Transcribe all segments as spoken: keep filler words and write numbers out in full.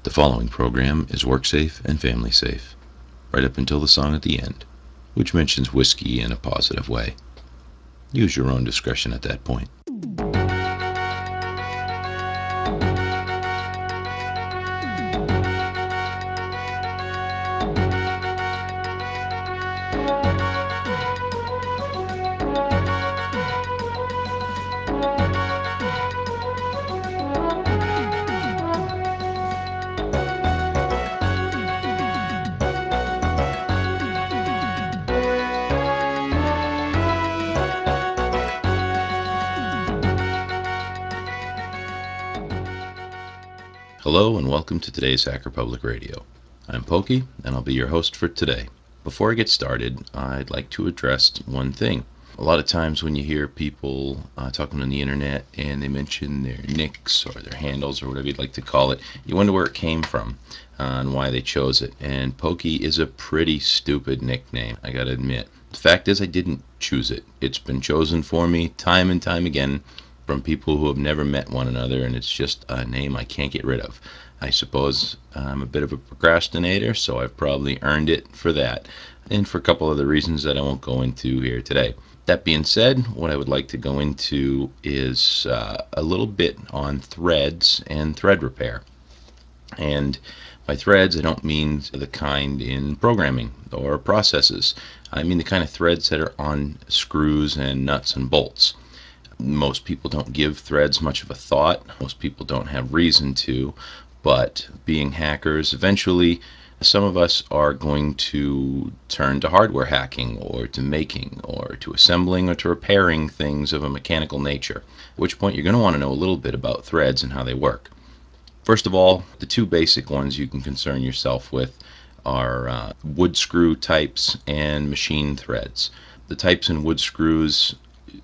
The following program is work safe and family safe, right up until the song at the end, which mentions whiskey in a positive way. Use your own discretion at that point. Hello and welcome to today's Hacker Public Radio. I'm Pokey and I'll be your host for today. Before I get started, I'd like to address one thing. A lot of times when you hear people uh, talking on the internet and they mention their nicks or their handles or whatever you'd like to call it, you wonder where it came from uh, and why they chose it. And Pokey is a pretty stupid nickname, I gotta admit. The fact is I didn't choose it. It's been chosen for me time and time again from people who have never met one another, and it's just a name I can't get rid of. I suppose I'm a bit of a procrastinator, so I've probably earned it for that, and for a couple other reasons that I won't go into here today. That being said, what I would like to go into is uh, a little bit on threads and thread repair. And by threads, I don't mean the kind in programming or processes. I mean the kind of threads that are on screws and nuts and bolts. Most people don't give threads much of a thought. Most people don't have reason to, but being hackers, eventually some of us are going to turn to hardware hacking or to making or to assembling or to repairing things of a mechanical nature, at which point you're going to want to know a little bit about threads and how they work. First of all, the two basic ones you can concern yourself with are uh, wood screw types and machine threads. The types in wood screws,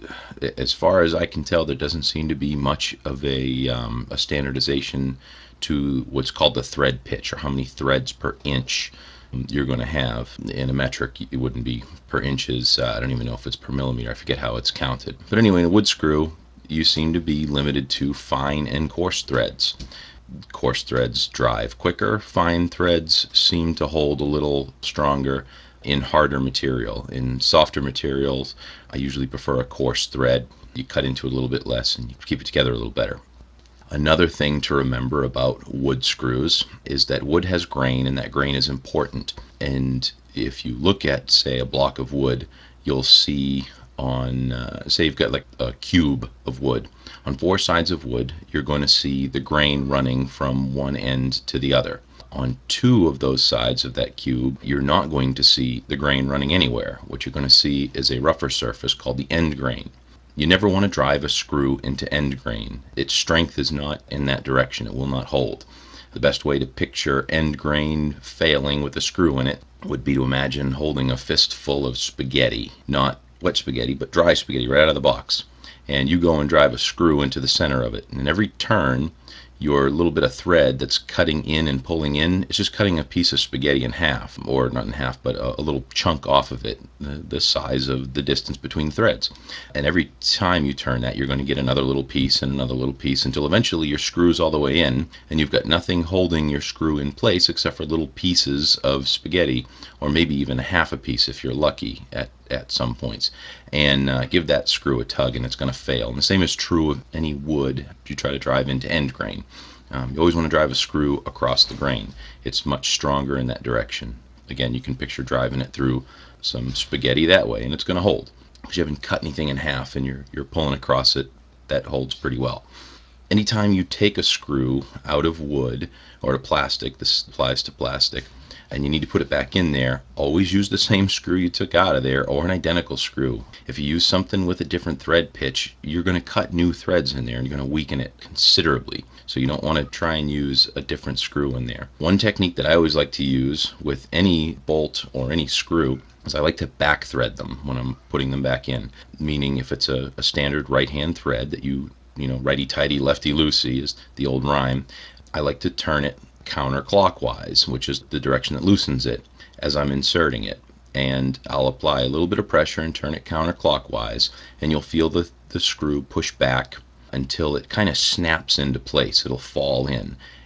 as far as I can tell, there doesn't seem to be much of a, um, a standardization to what's called the thread pitch, or how many threads per inch you're going to have. In a metric, it wouldn't be per inches. Uh, I don't even know if it's per millimeter. I forget how it's counted. But anyway, in a wood screw, you seem to be limited to fine and coarse threads. Coarse threads drive quicker. Fine threads seem to hold a little stronger in harder material. In softer materials, I usually prefer a coarse thread. You cut into it a little bit less and you keep it together a little better. Another thing to remember about wood screws is that wood has grain, and that grain is important. And if you look at, say, a block of wood, you'll see on, uh, say you've got like a cube of wood. On four sides of wood, you're going to see the grain running from one end to the other. On two of those sides of that cube, you're not going to see the grain running anywhere. What you're going to see is a rougher surface called the end grain. You never want to drive a screw into end grain. Its strength is not in that direction. It will not hold. The best way to picture end grain failing with a screw in it would be to imagine holding a fistful of spaghetti, not wet spaghetti, but dry spaghetti right out of the box. And you go and drive a screw into the center of it. And every turn, your little bit of thread that's cutting in and pulling in, it's just cutting a piece of spaghetti in half, or not in half, but a, a little chunk off of it, the, the size of the distance between threads. And every time you turn that, you're going to get another little piece and another little piece until eventually your screw's all the way in, and you've got nothing holding your screw in place except for little pieces of spaghetti, or maybe even a half a piece if you're lucky at at some points. And uh, give that screw a tug and it's going to fail. And the same is true of any wood if you try to drive into end grain. Um, you always want to drive a screw across the grain. It's much stronger in that direction. Again, you can picture driving it through some spaghetti that way and it's going to hold. Because you haven't cut anything in half and you're, you're pulling across it, that holds pretty well. Anytime you take a screw out of wood or to plastic, this applies to plastic, and you need to put it back in there, always use the same screw you took out of there or an identical screw. If you use something with a different thread pitch, you're going to cut new threads in there and you're going to weaken it considerably. So you don't want to try and use a different screw in there. One technique that I always like to use with any bolt or any screw is I like to back thread them when I'm putting them back in. Meaning if it's a, a standard right hand thread that you, you know, righty tighty, lefty loosey is the old rhyme, I like to turn it counterclockwise, which is the direction that loosens it, as I'm inserting it. And I'll apply a little bit of pressure and turn it counterclockwise, and you'll feel the, the screw push back until it kind of snaps into place. It'll fall in.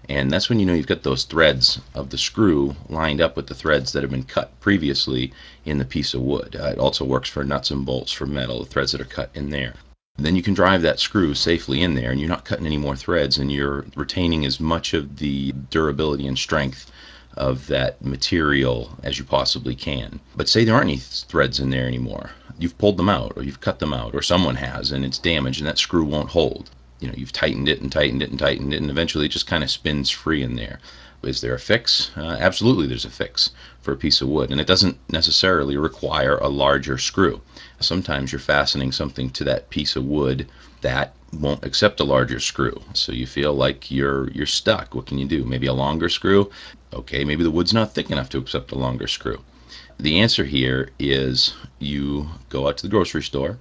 And that's when you know you've got those threads of the screw lined up with the threads that have been cut previously in the piece of wood. Uh, it also works for nuts and bolts for metal, the threads that are cut in there. Then you can drive that screw safely in there, and you're not cutting any more threads, and you're retaining as much of the durability and strength of that material as you possibly can. But say there aren't any threads in there anymore. You've pulled them out, or you've cut them out, or someone has, and it's damaged, and that screw won't hold. You know, you've tightened it and tightened it and tightened it, and eventually it just kind of spins free in there. Is there a fix? Uh, absolutely, there's a fix for a piece of wood, and it doesn't necessarily require a larger screw. Sometimes you're fastening something to that piece of wood that won't accept a larger screw, so you feel like you're you're stuck. What can you do? Maybe a longer screw? Okay, maybe the wood's not thick enough to accept a longer screw. The answer here is you go out to the grocery store,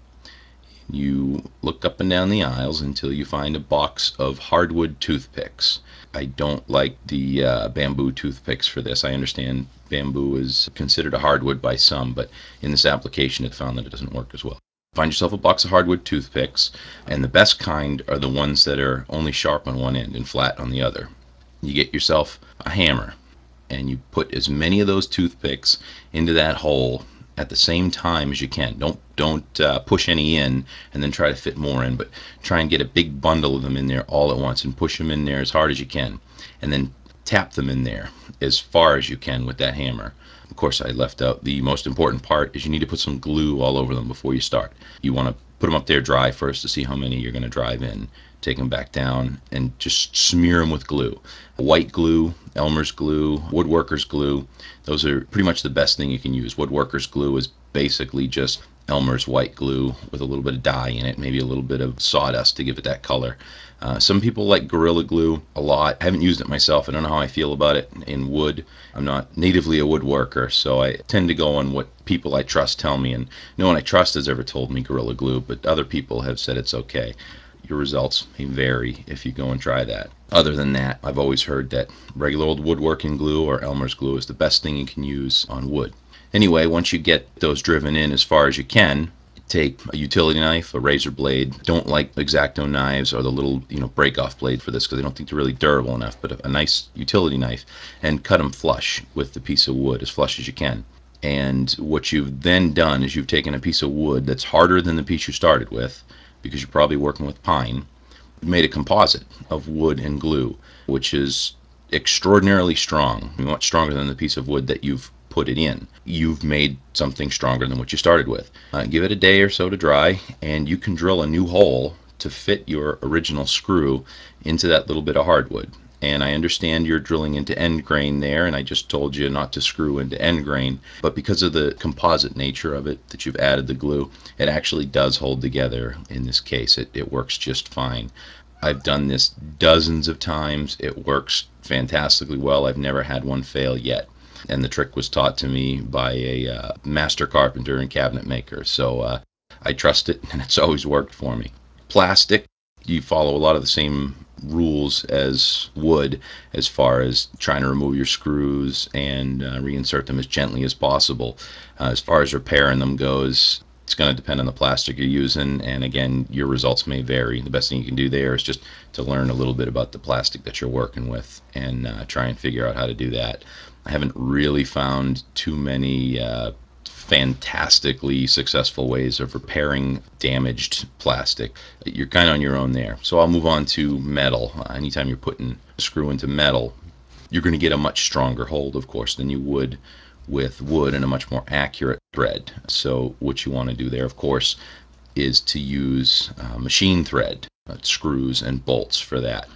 you look up and down the aisles until you find a box of hardwood toothpicks. I don't like the uh, bamboo toothpicks for this. I understand bamboo is considered a hardwood by some, but in this application it found that it doesn't work as well. Find yourself a box of hardwood toothpicks, and the best kind are the ones that are only sharp on one end and flat on the other. You get yourself a hammer, and you put as many of those toothpicks into that hole at the same time as you can. Don't don't uh, push any in and then try to fit more in, but try and get a big bundle of them in there all at once and push them in there as hard as you can, and then tap them in there as far as you can with that hammer. Of course, I left out the most important part is you need to put some glue all over them before you start. You want to put them up there dry first to see how many you're going to drive in. Take them back down and just smear them with glue. White glue, Elmer's glue, woodworker's glue, those are pretty much the best thing you can use. Woodworker's glue is basically just Elmer's white glue with a little bit of dye in it, maybe a little bit of sawdust to give it that color. Uh, some people like Gorilla Glue a lot. I haven't used it myself. I don't know how I feel about it in wood. I'm not natively a woodworker, so I tend to go on what people I trust tell me, and no one I trust has ever told me Gorilla Glue, but other people have said it's okay. Your results may vary if you go and try that. Other than that, I've always heard that regular old woodworking glue or Elmer's glue is the best thing you can use on wood. Anyway, once you get those driven in as far as you can, take a utility knife, a razor blade. Don't like X-Acto knives or the little, you know, break-off blade for this because I don't think they're really durable enough, but a, a nice utility knife, and cut them flush with the piece of wood, as flush as you can. And what you've then done is you've taken a piece of wood that's harder than the piece you started with, because you're probably working with pine, made a composite of wood and glue, which is extraordinarily strong, much stronger than the piece of wood that you've put it in. You've made something stronger than what you started with. Uh, give it a day or so to dry, and you can drill a new hole to fit your original screw into that little bit of hardwood. And I understand you're drilling into end grain there, and I just told you not to screw into end grain, but because of the composite nature of it that you've added the glue, it actually does hold together in this case. It, it works just fine. I've done this dozens of times. It works fantastically well. I've never had one fail yet. And the trick was taught to me by a uh, master carpenter and cabinet maker. So uh, I trust it, and it's always worked for me. Plastic, you follow a lot of the same rules as wood as far as trying to remove your screws and uh, reinsert them as gently as possible. Uh, as far as repairing them goes, it's going to depend on the plastic you're using, and again, your results may vary. The best thing you can do there is just to learn a little bit about the plastic that you're working with and uh, try and figure out how to do that. I haven't really found too many uh, fantastically successful ways of repairing damaged plastic. You're kind of on your own there. So I'll move on to metal. Uh, anytime you're putting a screw into metal, you're going to get a much stronger hold, of course, than you would with wood and a much more accurate thread. So what you want to do there, of course, is to use uh, machine thread, uh, screws and bolts for that.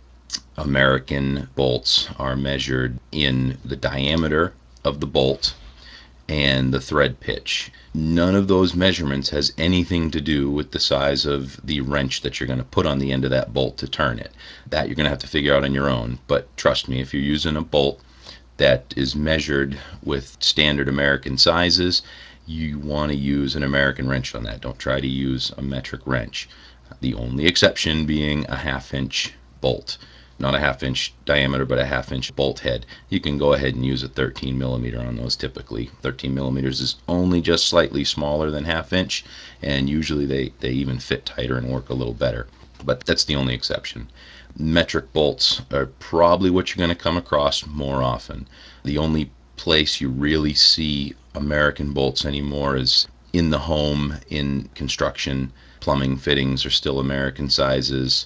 American bolts are measured in the diameter of the bolt and the thread pitch. None of those measurements has anything to do with the size of the wrench that you're going to put on the end of that bolt to turn it. That you're going to have to figure out on your own. But trust me, if you're using a bolt that is measured with standard American sizes, you want to use an American wrench on that. Don't try to use a metric wrench. The only exception being a half inch bolt. Not a half inch diameter, but a half inch bolt head. You can go ahead and use a thirteen millimeter on those typically. thirteen millimeters is only just slightly smaller than half inch, and usually they, they even fit tighter and work a little better. But that's the only exception. Metric bolts are probably what you're going to come across more often. The only place you really see American bolts anymore is in the home, in construction. Plumbing fittings are still American sizes.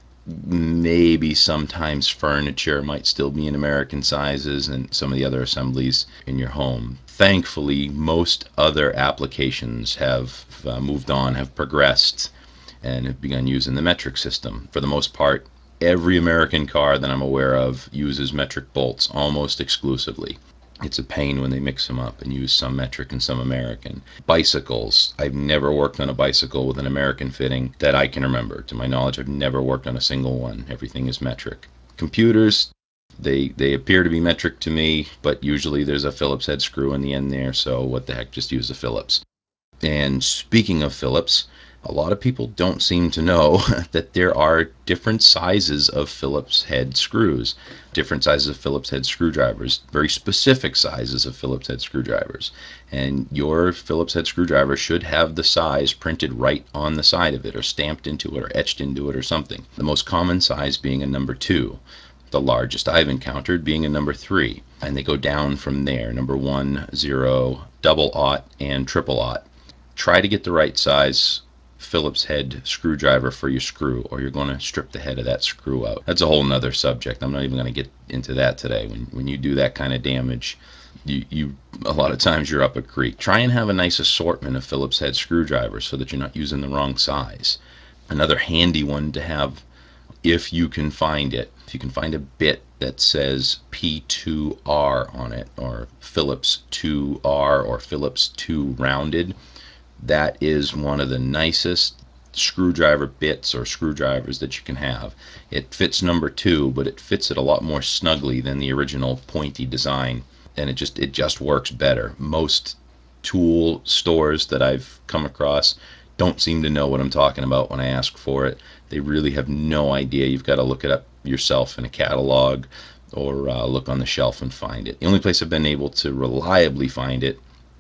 Maybe sometimes furniture might still be in American sizes, and some of the other assemblies in your home. Thankfully, most other applications have uh, moved on, have progressed, and have begun using the metric system. For the most part, every American car that I'm aware of uses metric bolts almost exclusively. It's a pain when they mix them up and use some metric and some American. Bicycles. I've never worked on a bicycle with an American fitting that I can remember. To my knowledge, I've never worked on a single one. Everything is metric. Computers, they they appear to be metric to me, but usually there's a Phillips head screw in the end there, so what the heck, just use a Phillips. And speaking of Phillips, a lot of people don't seem to know that there are different sizes of Phillips head screws, different sizes of Phillips head screwdrivers, very specific sizes of Phillips head screwdrivers. And your Phillips head screwdriver should have the size printed right on the side of it, or stamped into it, or etched into it, or something. The most common size being a number two. The largest I've encountered being a number three. And they go down from there: number one, zero, double aught, and triple aught. Try to get the right size Phillips head screwdriver for your screw, or you're going to strip the head of that screw out. That's a whole nother subject. I'm not even going to get into that today. When when you do that kind of damage, you, you a lot of times you're up a creek. Try and have a nice assortment of Phillips head screwdrivers so that you're not using the wrong size. Another handy one to have, if you can find it, if you can find a bit that says P two R on it, or Phillips two R, or Phillips two rounded, that is one of the nicest screwdriver bits or screwdrivers that you can have. It fits number two, but it fits it a lot more snugly than the original pointy design, and it just it just works better. Most tool stores that I've come across don't seem to know what I'm talking about when I ask for it. They really have no idea. You've got to look it up yourself in a catalog, or uh, look on the shelf and find it. The only place I've been able to reliably find it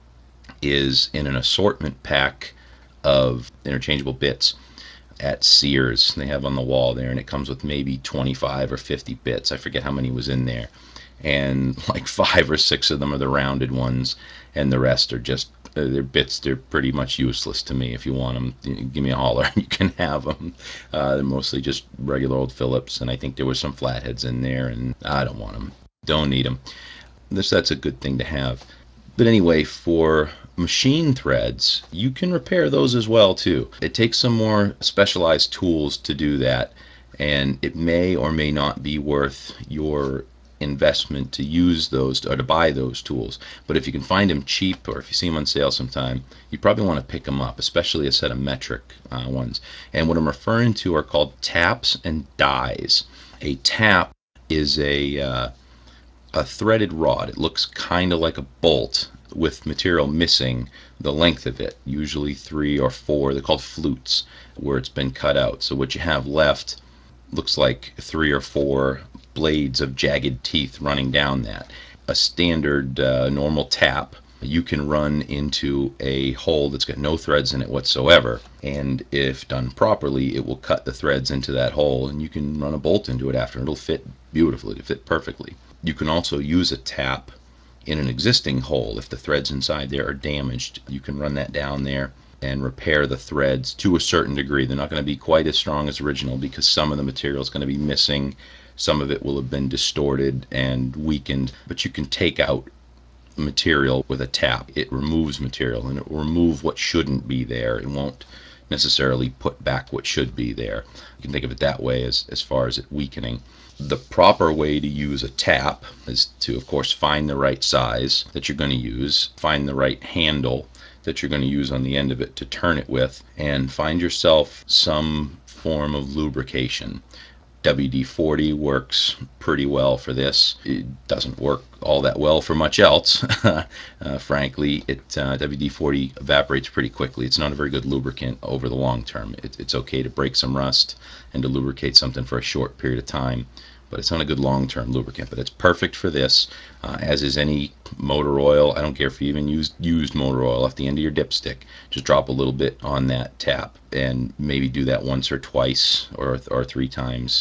is in an assortment pack of interchangeable bits at Sears. They have on the wall there, and it comes with maybe twenty-five or fifty bits. I forget how many was in there. And like five or six of them are the rounded ones, and the rest are just uh, they're bits. They're pretty much useless to me. If you want them, give me a holler. You can have them. Uh, they're mostly just regular old Phillips, and I think there was some flatheads in there, and I don't want them. Don't need them. This that's a good thing to have. But anyway, for machine threads, you can repair those as well too. It takes some more specialized tools to do that, and it may or may not be worth your investment to use those, or to buy those tools. But if you can find them cheap, or if you see them on sale sometime, you probably want to pick them up, especially a set of metric uh, ones. And what I'm referring to are called taps and dies. A tap is a uh, a threaded rod. It looks kind of like a bolt with material missing the length of it, usually three or four. They're called flutes, where it's been cut out. So what you have left looks like three or four blades of jagged teeth running down that. A standard uh, normal tap you can run into a hole that's got no threads in it whatsoever, and if done properly, it will cut the threads into that hole, and you can run a bolt into it after. It'll fit beautifully. It'll fit perfectly. You can also use a tap in an existing hole. If the threads inside there are damaged, you can run that down there and repair the threads to a certain degree. They're not going to be quite as strong as original, because some of the material is going to be missing. Some of it will have been distorted and weakened, but you can take out material with a tap. It removes material, and it will remove what shouldn't be there. It won't necessarily put back what should be there. You can think of it that way, as, as far as it weakening. The proper way to use a tap is to, of course, find the right size that you're going to use, find the right handle that you're going to use on the end of it to turn it with, and find yourself some form of lubrication. W D forty works pretty well for this. It doesn't work all that well for much else. uh, frankly, it uh, W D forty evaporates pretty quickly. It's not a very good lubricant over the long term. It, it's okay to break some rust and to lubricate something for a short period of time, but it's not a good long-term lubricant. But it's perfect for this, uh, as is any motor oil. I don't care if you even use used motor oil off the end of your dipstick. Just drop a little bit on that tap, and maybe do that once or twice, or or three times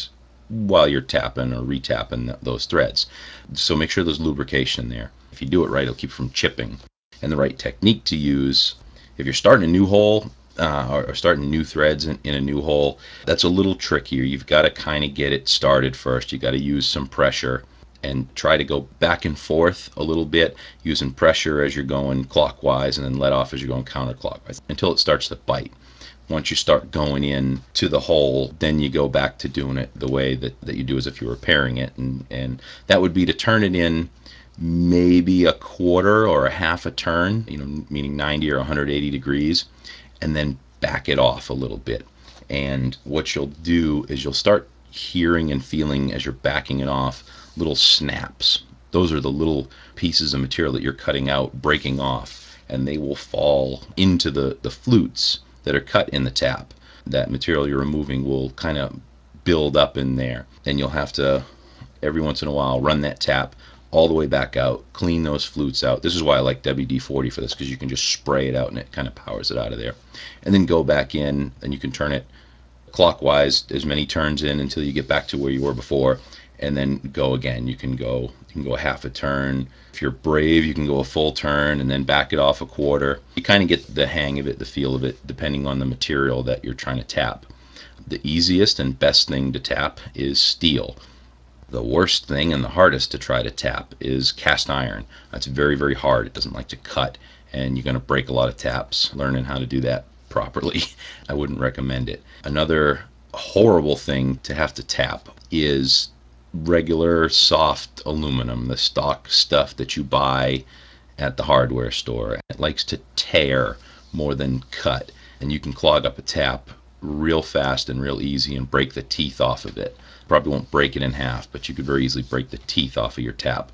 while you're tapping or retapping those threads. So make sure there's lubrication there. If you do it right, it'll keep from chipping. And the right technique to use, if you're starting a new hole, uh, or, or starting new threads in, in a new hole, that's a little trickier. You've got to kind of get it started first. You got to use some pressure and try to go back and forth a little bit, using pressure as you're going clockwise and then let off as you're going counterclockwise until it starts to bite. Once you start going in to the hole, then you go back to doing it the way that, that you do as if you're repairing it. And, and that would be to turn it in maybe a quarter or a half a turn, you know, meaning ninety or one hundred eighty degrees, and then back it off a little bit. And what you'll do is you'll start hearing and feeling as you're backing it off little snaps. Those are the little pieces of material that you're cutting out, breaking off, and they will fall into the, the flutes that are cut in the tap. That material you're removing will kind of build up in there. Then you'll have to, every once in a while, run that tap all the way back out, clean those flutes out. This is why I like W D forty for this, because you can just spray it out and it kind of powers it out of there. And then go back in, and you can turn it clockwise as many turns in until you get back to where you were before, and then go again. You can go you can go a half a turn. If you're brave, you can go a full turn and then back it off a quarter. You kind of get the hang of it, the feel of it, depending on the material that you're trying to tap. The easiest and best thing to tap is steel. The worst thing and the hardest to try to tap is cast iron. That's very, very hard. It doesn't like to cut, and you're going to break a lot of taps learning how to do that properly. I wouldn't recommend it. Another horrible thing to have to tap is regular soft aluminum, the stock stuff that you buy at the hardware store. It likes to tear more than cut, and you can clog up a tap real fast and real easy and break the teeth off of it. Probably won't break it in half, but you could very easily break the teeth off of your tap.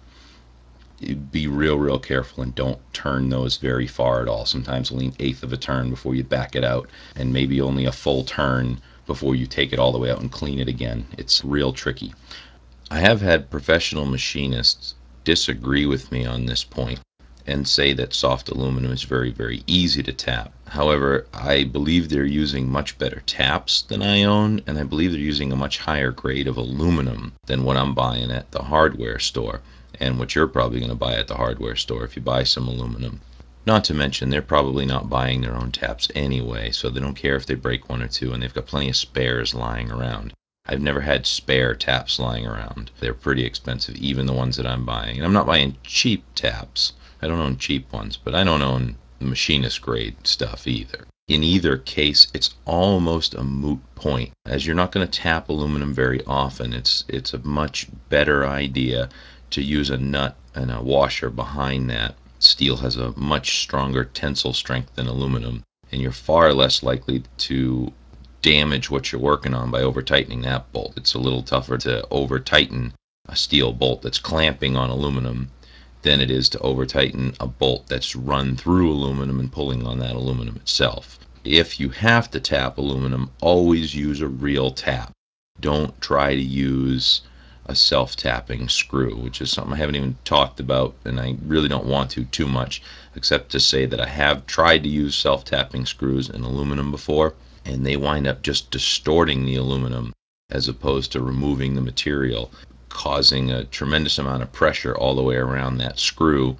Be real, real careful and don't turn those very far at all. Sometimes only an eighth of a turn before you back it out, and maybe only a full turn before you take it all the way out and clean it again. It's real tricky. I have had professional machinists disagree with me on this point and say that soft aluminum is very, very easy to tap. However, I believe they're using much better taps than I own, and I believe they're using a much higher grade of aluminum than what I'm buying at the hardware store, and what you're probably going to buy at the hardware store if you buy some aluminum. Not to mention, they're probably not buying their own taps anyway, so they don't care if they break one or two, and they've got plenty of spares lying around. I've never had spare taps lying around. They're pretty expensive, even the ones that I'm buying. And I'm not buying cheap taps. I don't own cheap ones, but I don't own machinist grade stuff either. In either case, it's almost a moot point, as you're not going to tap aluminum very often. It's it's a much better idea to use a nut and a washer behind that. Steel has a much stronger tensile strength than aluminum, and you're far less likely to damage what you're working on by over tightening that bolt. It's a little tougher to over tighten a steel bolt that's clamping on aluminum than it is to over tighten a bolt that's run through aluminum and pulling on that aluminum itself. If you have to tap aluminum, always use a real tap. Don't try to use a self-tapping screw, which is something I haven't even talked about, and I really don't want to too much, except to say that I have tried to use self-tapping screws in aluminum before, and they wind up just distorting the aluminum as opposed to removing the material, causing a tremendous amount of pressure all the way around that screw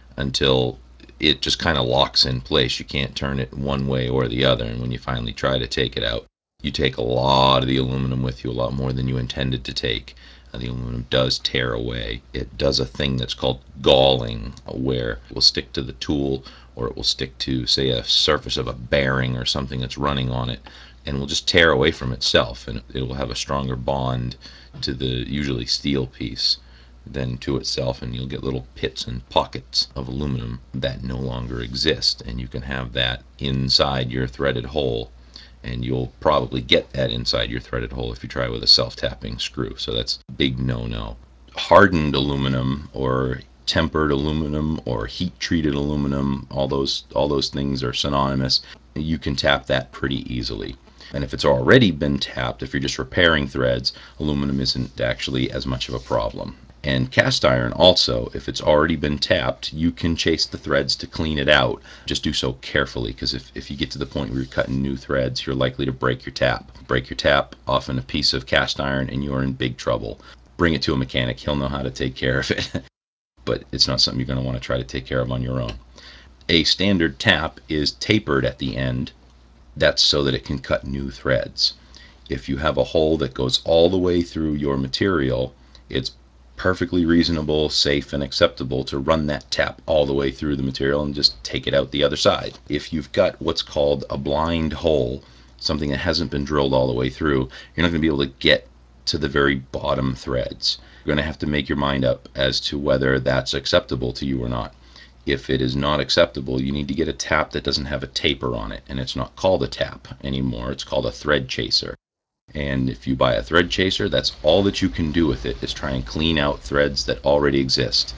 until it just kind of locks in place. You can't turn it one way or the other, and when you finally try to take it out, you take a lot of the aluminum with you, a lot more than you intended to take. Uh, the aluminum does tear away. It does a thing that's called galling, where it will stick to the tool, or it will stick to, say, a surface of a bearing or something that's running on it, and will just tear away from itself, and it will have a stronger bond to the usually steel piece than to itself, and you'll get little pits and pockets of aluminum that no longer exist, and you can have that inside your threaded hole, and you'll probably get that inside your threaded hole if you try with a self-tapping screw. So that's a big no-no. Hardened aluminum or tempered aluminum or heat treated aluminum, all those all those things are synonymous. You can tap that pretty easily. And if it's already been tapped, if you're just repairing threads, aluminum isn't actually as much of a problem. And cast iron also, if it's already been tapped, you can chase the threads to clean it out. Just do so carefully, because if, if you get to the point where you're cutting new threads, you're likely to break your tap. Break your tap, often a piece of cast iron, and you're in big trouble. Bring it to a mechanic. He'll know how to take care of it. But it's not something you're going to want to try to take care of on your own. A standard tap is tapered at the end. That's so that it can cut new threads. If you have a hole that goes all the way through your material, it's perfectly reasonable, safe, and acceptable to run that tap all the way through the material and just take it out the other side. If you've got what's called a blind hole, something that hasn't been drilled all the way through, you're not going to be able to get to the very bottom threads. You're going to have to make your mind up as to whether that's acceptable to you or not. If it is not acceptable, you need to get a tap that doesn't have a taper on it, and it's not called a tap anymore. It's called a thread chaser. And if you buy a thread chaser, that's all that you can do with it, is try and clean out threads that already exist.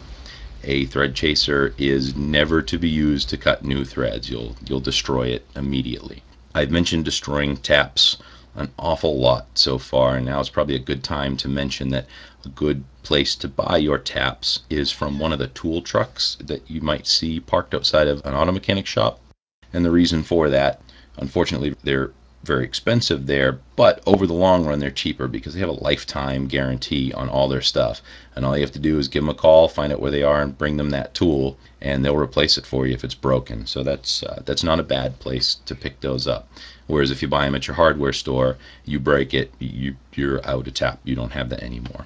A thread chaser is never to be used to cut new threads. You'll you'll destroy it immediately. I've mentioned destroying taps an awful lot so far, and now is probably a good time to mention that a good place to buy your taps is from one of the tool trucks that you might see parked outside of an auto mechanic shop. And the reason for that, unfortunately, they're very expensive there, but over the long run they're cheaper because they have a lifetime guarantee on all their stuff. And all you have to do is give them a call, find out where they are, and bring them that tool, and they'll replace it for you if it's broken. So that's uh, that's not a bad place to pick those up. Whereas if you buy them at your hardware store, you break it, you, you're out of tap. You don't have that anymore.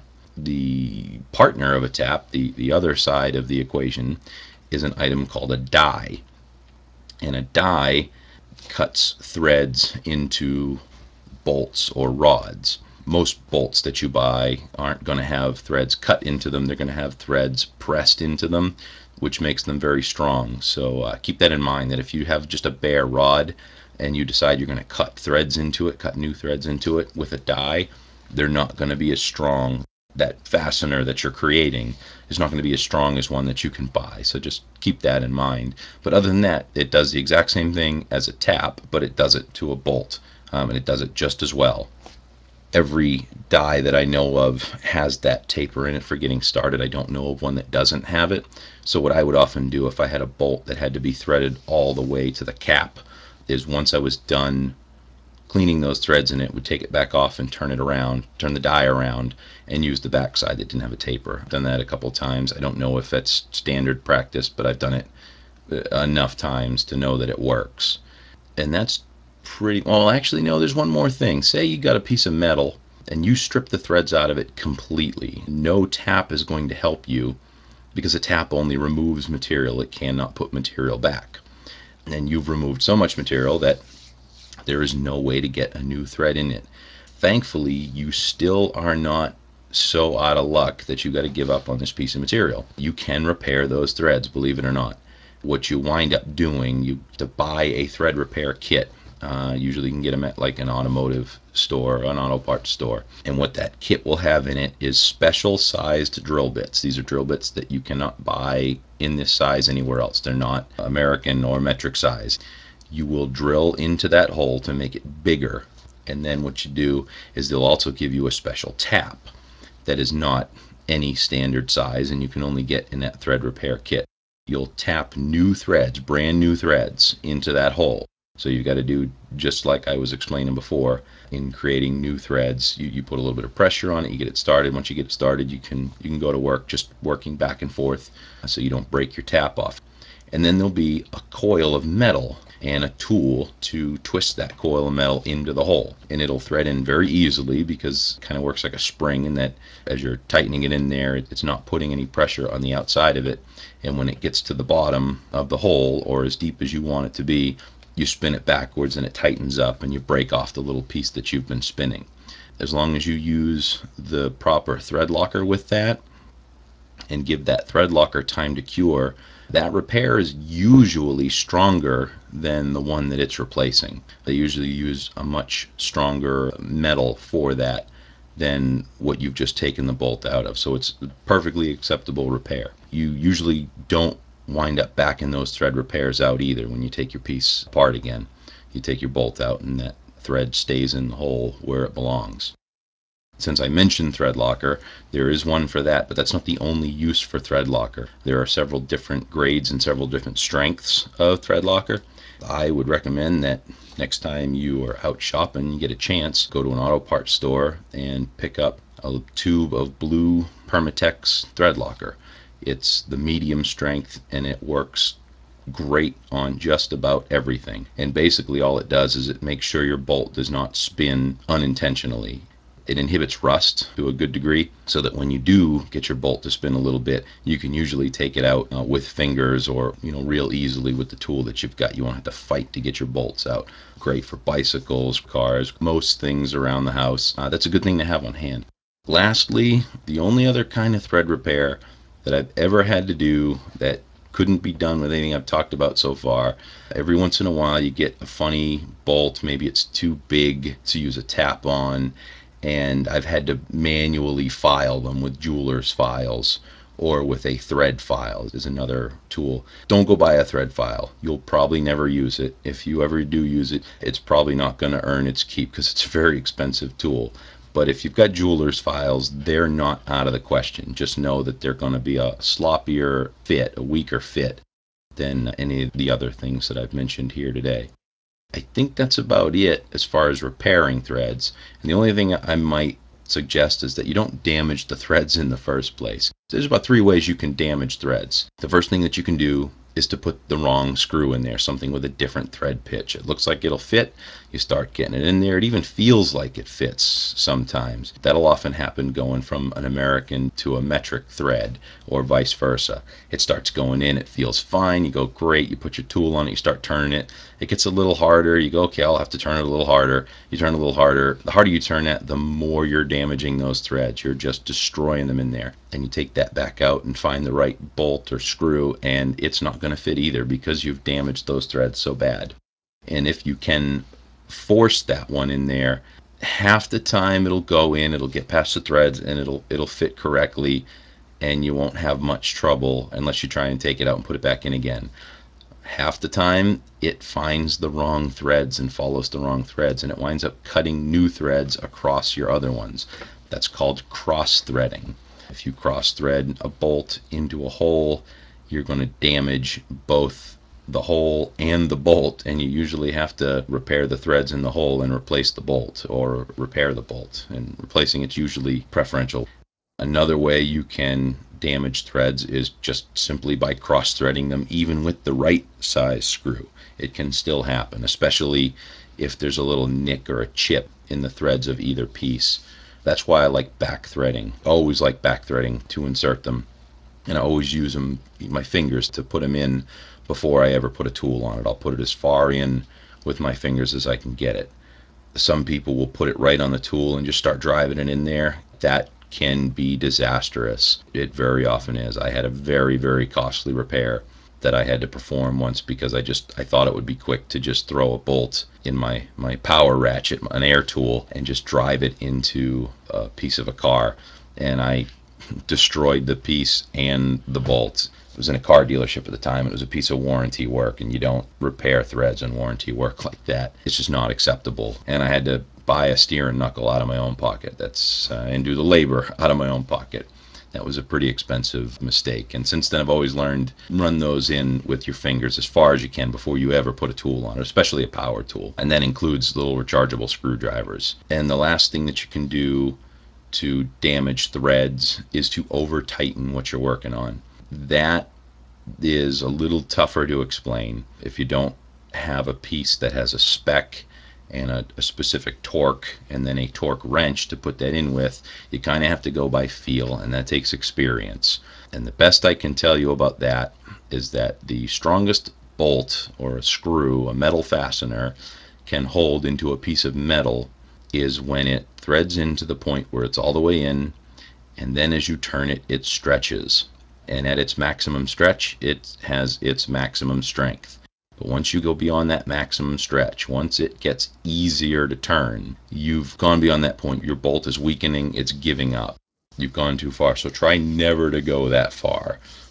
The partner of a tap, the, the other side of the equation, is an item called a die. And a die cuts threads into bolts or rods. Most bolts that you buy aren't going to have threads cut into them. They're going to have threads pressed into them, which makes them very strong. So uh, keep that in mind, that if you have just a bare rod and you decide you're going to cut threads into it, cut new threads into it with a die, they're not going to be as strong. That fastener that you're creating is not going to be as strong as one that you can buy. So just keep that in mind. But other than that, it does the exact same thing as a tap, but it does it to a bolt, um, and it does it just as well. Every die that I know of has that taper in it for getting started. I don't know of one that doesn't have it. So what I would often do if I had a bolt that had to be threaded all the way to the cap is, once I was done cleaning those threads in it, would take it back off and turn it around, turn the die around, and use the back side that didn't have a taper. I've done that a couple of times. I don't know if that's standard practice, but I've done it enough times to know that it works. And that's pretty well. Actually, no, there's one more thing. Say you got a piece of metal and you strip the threads out of it completely. No tap is going to help you, because a tap only removes material. It cannot put material back. And you've removed so much material that there is no way to get a new thread in it. Thankfully, you still are not so out of luck that you got to give up on this piece of material. You can repair those threads, believe it or not. What you wind up doing, you have to buy a thread repair kit. Uh, usually you can get them at like an automotive store, an auto parts store. And what that kit will have in it is special sized drill bits. These are drill bits that you cannot buy in this size anywhere else. They're not American or metric size. You will drill into that hole to make it bigger. And then what you do is they'll also give you a special tap that is not any standard size, and you can only get in that thread repair kit. You'll tap new threads, brand new threads, into that hole. So you've got to do just like I was explaining before. In creating new threads, you, you put a little bit of pressure on it, you get it started. Once you get it started, you can you can go to work just working back and forth so you don't break your tap off. And then there'll be a coil of metal and a tool to twist that coil of metal into the hole. And it'll thread in very easily, because it kind of works like a spring, in that as you're tightening it in there, it's not putting any pressure on the outside of it. And when it gets to the bottom of the hole, or as deep as you want it to be, you spin it backwards and it tightens up, and you break off the little piece that you've been spinning. As long as you use the proper thread locker with that, and give that thread locker time to cure, that repair is usually stronger than the one that it's replacing. They usually use a much stronger metal for that than what you've just taken the bolt out of. So it's a perfectly acceptable repair. You usually don't wind up backing those thread repairs out either when you take your piece apart again. You take your bolt out and that thread stays in the hole where it belongs. Since I mentioned thread locker, there is one for that, but that's not the only use for thread locker. There are several different grades and several different strengths of thread locker. I would recommend that next time you are out shopping, you get a chance, go to an auto parts store and pick up a tube of blue Permatex thread locker. It's the medium strength and it works great on just about everything. And basically all it does is it makes sure your bolt does not spin unintentionally. It inhibits rust to a good degree so that when you do get your bolt to spin a little bit, you can usually take it out uh, with fingers or, you know, real easily with the tool that you've got. You won't have to fight to get your bolts out. Great for bicycles, cars, most things around the house. Uh, that's a good thing to have on hand. Lastly, the only other kind of thread repair that I've ever had to do that couldn't be done with anything I've talked about so far. Every once in a while, you get a funny bolt. Maybe it's too big to use a tap on, and I've had to manually file them with jeweler's files or with a thread file is another tool. Don't go buy a thread file. You'll probably never use it. If you ever do use it, it's probably not going to earn its keep because it's a very expensive tool. But if you've got jeweler's files, they're not out of the question. Just know that they're going to be a sloppier fit, a weaker fit than any of the other things that I've mentioned here today. I think that's about it as far as repairing threads. And the only thing I might suggest is that you don't damage the threads in the first place. There's about three ways you can damage threads. The first thing that you can do is to put the wrong screw in there, something with a different thread pitch. It looks like it'll fit, you start getting it in there. It even feels like it fits sometimes. That'll often happen going from an American to a metric thread or vice versa. It starts going in, it feels fine, you go great, you put your tool on it, you start turning it. It gets a little harder, you go, okay, I'll have to turn it a little harder. You turn it a little harder. The harder you turn it, the more you're damaging those threads. You're just destroying them in there. And you take that back out and find the right bolt or screw, and it's not going to fit either because you've damaged those threads so bad. And if you can force that one in there, half the time it'll go in, it'll get past the threads, and it'll it'll fit correctly, and you won't have much trouble unless you try and take it out and put it back in again. Half the time it finds the wrong threads and follows the wrong threads, and it winds up cutting new threads across your other ones. That's called cross threading. If you cross thread a bolt into a hole, you're going to damage both the hole and the bolt, and you usually have to repair the threads in the hole and replace the bolt, or repair the bolt, and replacing it's usually preferential. Another way you can damage threads is just simply by cross-threading them even with the right size screw. It can still happen, especially if there's a little nick or a chip in the threads of either piece. That's why I like back threading. Always like back threading to insert them. And I always use them, my fingers, to put them in before I ever put a tool on it. I'll put it as far in with my fingers as I can get it. Some people will put it right on the tool and just start driving it in there. That can be disastrous. It very often is. I had a very, very costly repair that I had to perform once because I just I thought it would be quick to just throw a bolt in my my power ratchet, an air tool, and just drive it into a piece of a car, and I destroyed the piece and the bolts. It was in a car dealership at the time. It was a piece of warranty work, and you don't repair threads on warranty work like that. It's just not acceptable. And I had to buy a steering knuckle out of my own pocket. That's uh, and do the labor out of my own pocket. That was a pretty expensive mistake. And since then, I've always learned run those in with your fingers as far as you can before you ever put a tool on it, especially a power tool. And that includes little rechargeable screwdrivers. And the last thing that you can do to damage threads is to over tighten what you're working on. That is a little tougher to explain. If you don't have a piece that has a spec and a, a specific torque and then a torque wrench to put that in with, you kind of have to go by feel, and that takes experience. And the best I can tell you about that is that the strongest bolt or a screw, a metal fastener, can hold into a piece of metal is when it threads into the point where it's all the way in, and then as you turn it, it stretches. And at its maximum stretch, it has its maximum strength. But once you go beyond that maximum stretch, once it gets easier to turn, you've gone beyond that point. Your bolt is weakening, it's giving up. You've gone too far. So try never to go that far.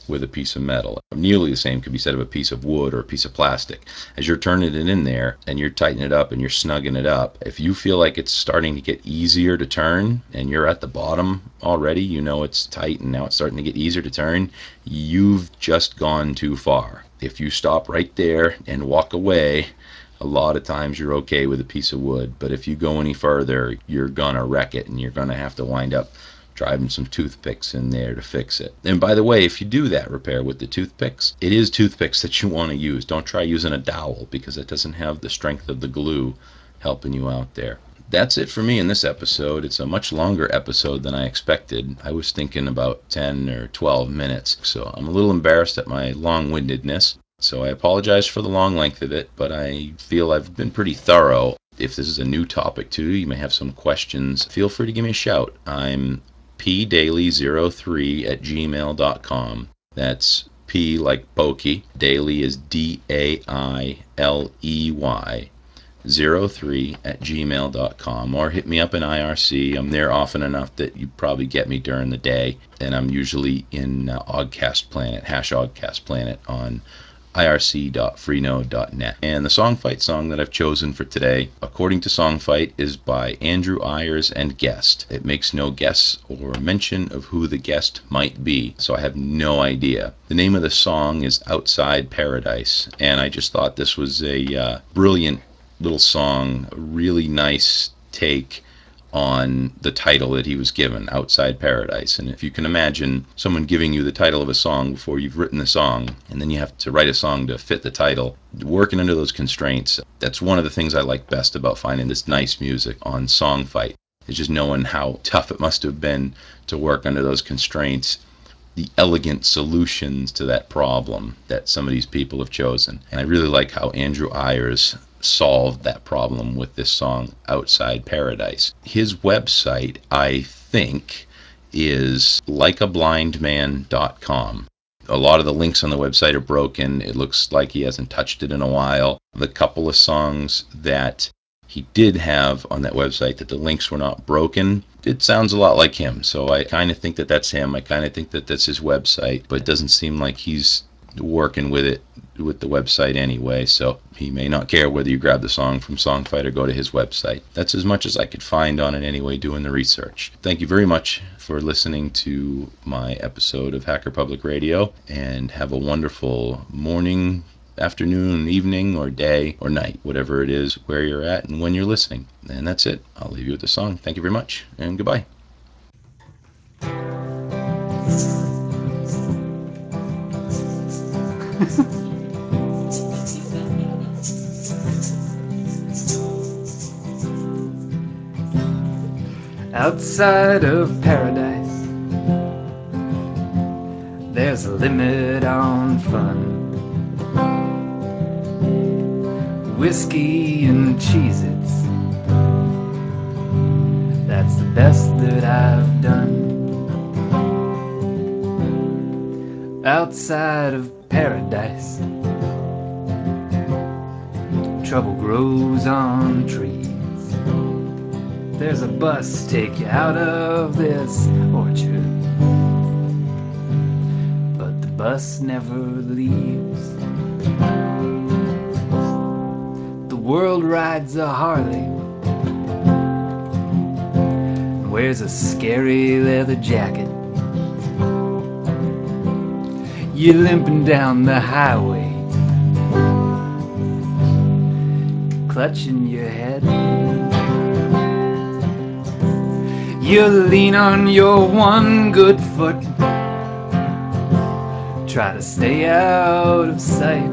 with a piece of metal. Nearly the same could be said of a piece of wood or a piece of plastic. As you're turning it in there and you're tightening it up and you're snugging it up, if you feel like it's starting to get easier to turn and you're at the bottom already, you know it's tight and now it's starting to get easier to turn, you've just gone too far. If you stop right there and walk away, a lot of times you're okay with a piece of wood, but if you go any further, you're gonna wreck it and you're gonna have to wind up driving some toothpicks in there to fix it. And by the way, if you do that repair with the toothpicks, it is toothpicks that you want to use. Don't try using a dowel because it doesn't have the strength of the glue helping you out there. That's it for me in this episode. It's a much longer episode than I expected. I was thinking about ten or twelve minutes, so I'm a little embarrassed at my long-windedness. So I apologize for the long length of it, but I feel I've been pretty thorough. If this is a new topic too, you may have some questions, feel free to give me a shout. I'm p daily zero three at gmail dot com. That's P like pokey. Daily is D A I L E Y. zero three at gmail dot com, or hit me up in I R C. I'm there often enough that you probably get me during the day, and I'm usually in uh, Oddcast Planet, hash Oddcast Planet on I R C dot freenode dot net. And the Songfight song that I've chosen for today, according to Songfight, is by Andrew Ayers and Guest. It makes no guess or mention of who the guest might be, so I have no idea. The name of the song is Outside Paradise, and I just thought this was a uh, brilliant little song, a really nice take on the title that he was given, Outside Paradise. And if you can imagine someone giving you the title of a song before you've written the song, and then you have to write a song to fit the title, working under those constraints, that's one of the things I like best about finding this nice music on Songfight, is just knowing how tough it must have been to work under those constraints, the elegant solutions to that problem that some of these people have chosen. And I really like how Andrew Ayers solved that problem with this song, Outside Paradise. His website, I think, is like a blind man dot com. A lot of the links on the website are broken. It looks like he hasn't touched it in a while. The couple of songs that he did have on that website that the links were not broken, it sounds a lot like him. So I kind of think that that's him. I kind of think that that's his website, but it doesn't seem like he's working with it with the website anyway, so he may not care whether you grab the song from Songfight or go to his website. That's as much as I could find on it anyway, doing the research. Thank you very much for listening to my episode of Hacker Public Radio, and have a wonderful morning, afternoon, evening, or day, or night, whatever it is, where you're at and when you're listening. And that's it. I'll leave you with the song. Thank you very much, and goodbye. Outside of paradise, there's a limit on fun. Whiskey and Cheez-Its, that's the best that I've done. Outside of paradise, trouble grows on trees. There's a bus take you out of this orchard, but the bus never leaves. The world rides a Harley and wears a scary leather jacket. You're limping down the highway, clutching your head. You lean on your one good foot, try to stay out of sight.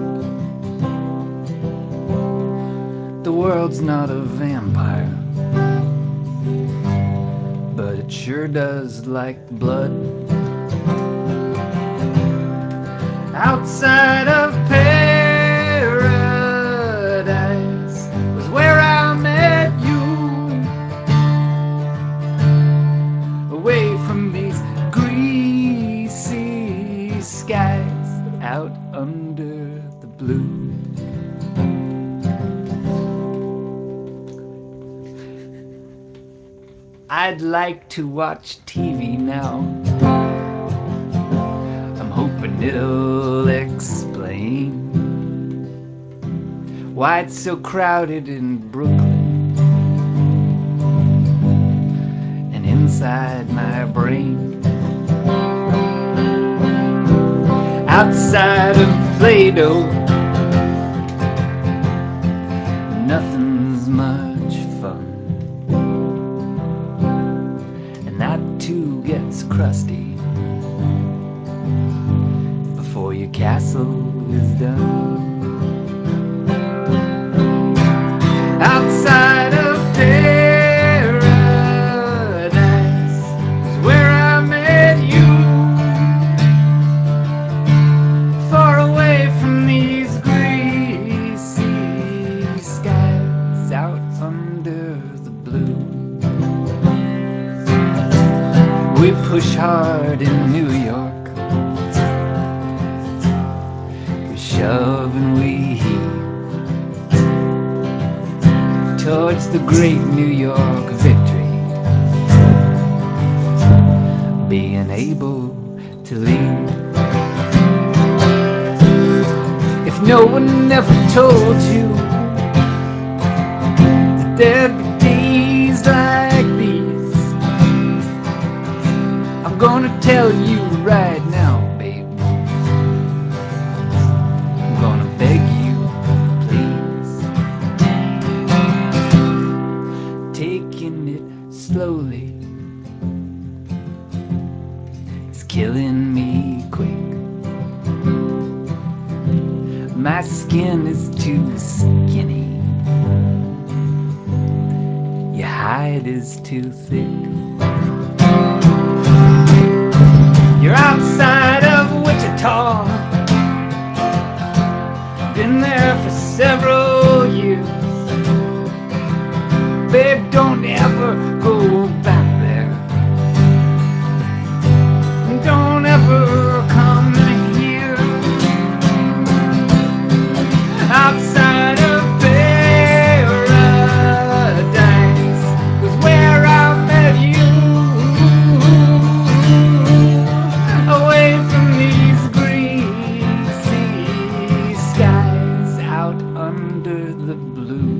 The world's not a vampire, but it sure does like blood. Outside of paradise was where I met you. Away from these greasy skies, out under the blue. I'd like to watch T V now. I'm hoping and it'll explain why it's so crowded in Brooklyn and inside my brain. Outside of Play-Doh, nothing's much fun, and that too gets crusty before your castle is done. Outside of paradise is where I met you, far away from these greasy skies, out under the blue. We push hard in New York, we shove and we heave towards the great New York victory, being able to leave. If no one ever told you that there'd be days like these, I'm gonna tell you right now, babe. I'm gonna beg you, please. Taking it slowly, it's killing me quick. My skin is too skinny, your hide is too thick. You're outside of Wichita, been there for several years. Babe, don't ever go back there. Don't ever come here. Outside of paradise was where I met you, away from these greasy skies, out under the blue.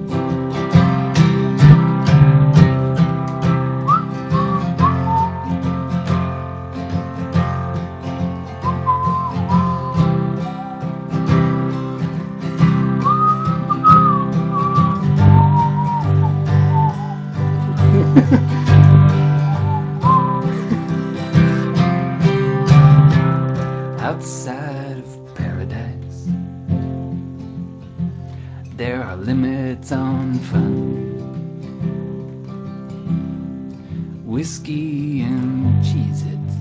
Outside of paradise, there are limits on fun. Whiskey and Cheez-Its,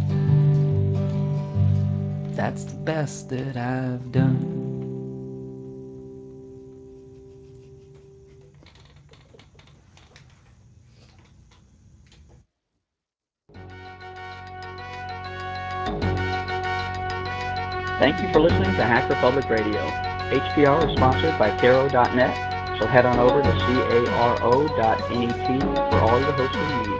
that's the best that I've done. Thank you for listening to Hacker Public Radio. H P R is sponsored by Caro dot net, so head on over to caro dot net for all your hosting needs.